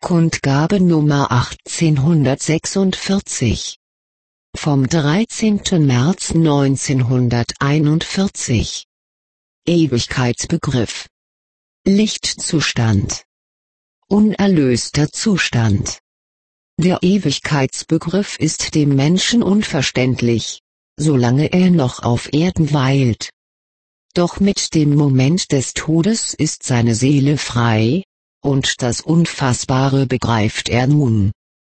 Kundgabe Nummer 1846 vom 13. März 1941. Ewigkeitsbegriff. Lichtzustand. Unerlöster Zustand. Der Ewigkeitsbegriff ist dem Menschen unverständlich, solange er noch auf Erden weilt. Doch mit dem Moment des Todes ist seine Seele frei, und das Unfassbare begreift er nun.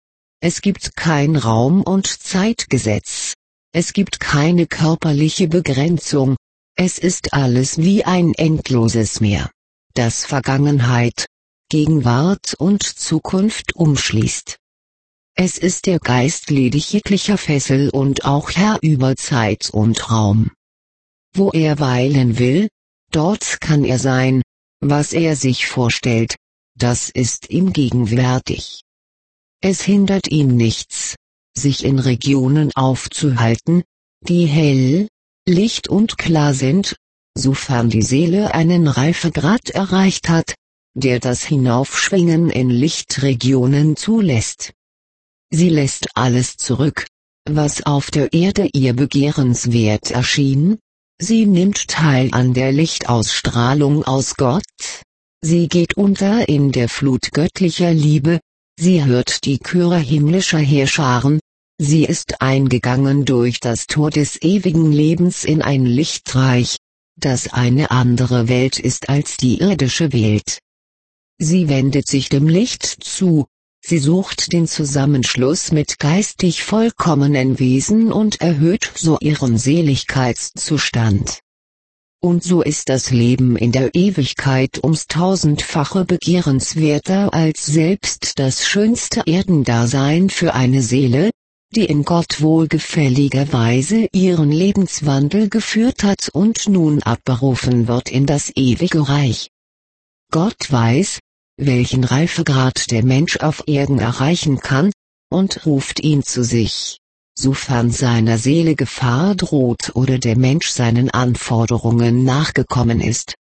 Es gibt kein Raum- und Zeitgesetz, es gibt keine körperliche Begrenzung, es ist alles wie ein endloses Meer, das Vergangenheit, Gegenwart und Zukunft umschließt. Es ist der Geist ledig jeglicher Fessel und auch Herr über Zeit und Raum. Wo er weilen will, dort kann er sein, was er sich vorstellt, das ist ihm gegenwärtig. Es hindert ihn nichts, sich in Regionen aufzuhalten, die hell, licht und klar sind, sofern die Seele einen Reifegrad erreicht hat, der das Hinaufschwingen in Lichtregionen zulässt. Sie lässt alles zurück, was auf der Erde ihr begehrenswert erschien, sie nimmt teil an der Lichtausstrahlung aus Gott, sie geht unter in der Flut göttlicher Liebe, sie hört die Chöre himmlischer Heerscharen, sie ist eingegangen durch das Tor des ewigen Lebens in ein Lichtreich, das eine andere Welt ist als die irdische Welt. Sie wendet sich dem Licht zu, sie sucht den Zusammenschluss mit geistig vollkommenen Wesen und erhöht so ihren Seligkeitszustand. Und so ist das Leben in der Ewigkeit ums tausendfache begehrenswerter als selbst das schönste Erdendasein für eine Seele, die in Gott wohlgefälliger Weise ihren Lebenswandel geführt hat und nun abberufen wird in das ewige Reich. Gott weiß, welchen Reifegrad der Mensch auf Erden erreichen kann, und ruft ihn zu sich, sofern seiner Seele Gefahr droht oder der Mensch seinen Anforderungen nachgekommen ist.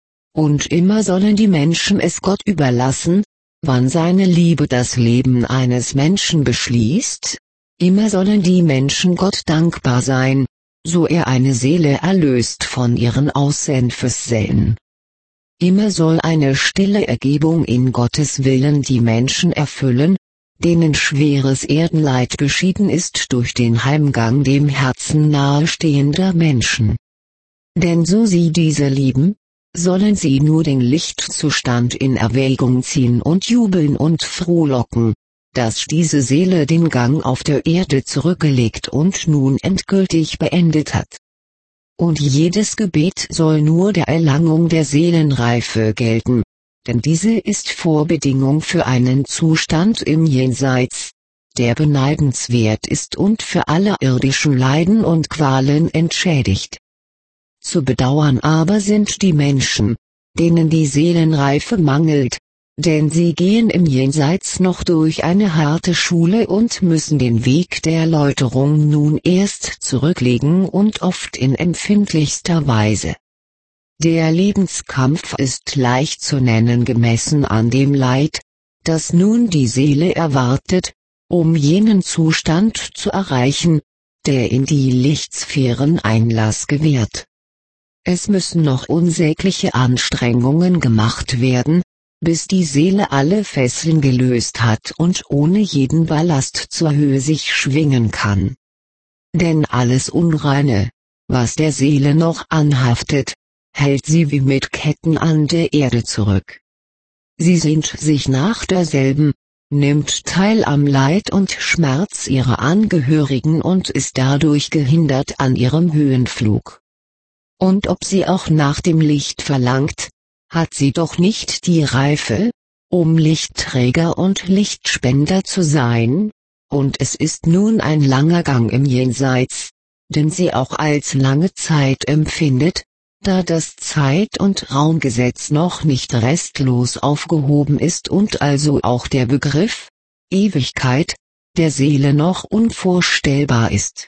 Und immer sollen die Menschen es Gott überlassen, wann seine Liebe das Leben eines Menschen beschließt, immer sollen die Menschen Gott dankbar sein, so er eine Seele erlöst von ihren Aussenfessellen. Immer soll eine stille Ergebung in Gottes Willen die Menschen erfüllen, denen schweres Erdenleid beschieden ist durch den Heimgang dem Herzen nahestehender Menschen. Denn so sie diese lieben, sollen sie nur den Lichtzustand in Erwägung ziehen und jubeln und frohlocken, dass diese Seele den Gang auf der Erde zurückgelegt und nun endgültig beendet hat. Und jedes Gebet soll nur der Erlangung der Seelenreife gelten, denn diese ist Vorbedingung für einen Zustand im Jenseits, der beneidenswert ist und für alle irdischen Leiden und Qualen entschädigt. Zu bedauern aber sind die Menschen, denen die Seelenreife mangelt, denn sie gehen im Jenseits noch durch eine harte Schule und müssen den Weg der Läuterung nun erst zurücklegen und oft in empfindlichster Weise. Der Lebenskampf ist leicht zu nennen gemessen an dem Leid, das nun die Seele erwartet, um jenen Zustand zu erreichen, der in die Lichtsphären Einlass gewährt. Es müssen noch unsägliche Anstrengungen gemacht werden, bis die Seele alle Fesseln gelöst hat und ohne jeden Ballast zur Höhe sich schwingen kann. Denn alles Unreine, was der Seele noch anhaftet, hält sie wie mit Ketten an der Erde zurück. Sie sehnt sich nach derselben, nimmt teil am Leid und Schmerz ihrer Angehörigen und ist dadurch gehindert an ihrem Höhenflug. Und ob sie auch nach dem Licht verlangt, hat sie doch nicht die Reife, um Lichtträger und Lichtspender zu sein, und es ist nun ein langer Gang im Jenseits, den sie auch als lange Zeit empfindet, da das Zeit- und Raumgesetz noch nicht restlos aufgehoben ist und also auch der Begriff Ewigkeit der Seele noch unvorstellbar ist.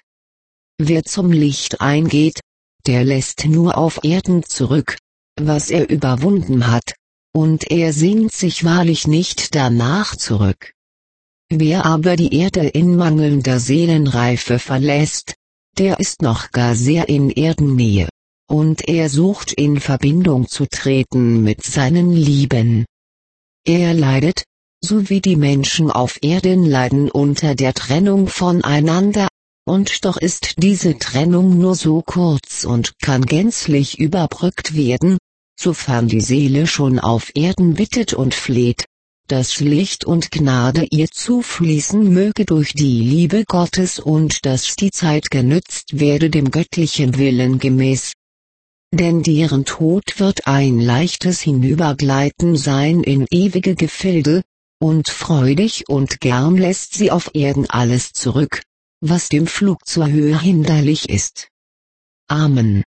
Wer zum Licht eingeht, der lässt nur auf Erden zurück, was er überwunden hat, und er sehnt sich wahrlich nicht danach zurück. Wer aber die Erde in mangelnder Seelenreife verlässt, der ist noch gar sehr in Erdennähe, und er sucht in Verbindung zu treten mit seinen Lieben. Er leidet, so wie die Menschen auf Erden leiden unter der Trennung voneinander, und doch ist diese Trennung nur so kurz und kann gänzlich überbrückt werden, sofern die Seele schon auf Erden bittet und fleht, dass Licht und Gnade ihr zufließen möge durch die Liebe Gottes und dass die Zeit genützt werde dem göttlichen Willen gemäß. Denn deren Tod wird ein leichtes Hinübergleiten sein in ewige Gefilde, und freudig und gern lässt sie auf Erden alles zurück, was dem Flug zur Höhe hinderlich ist. Amen.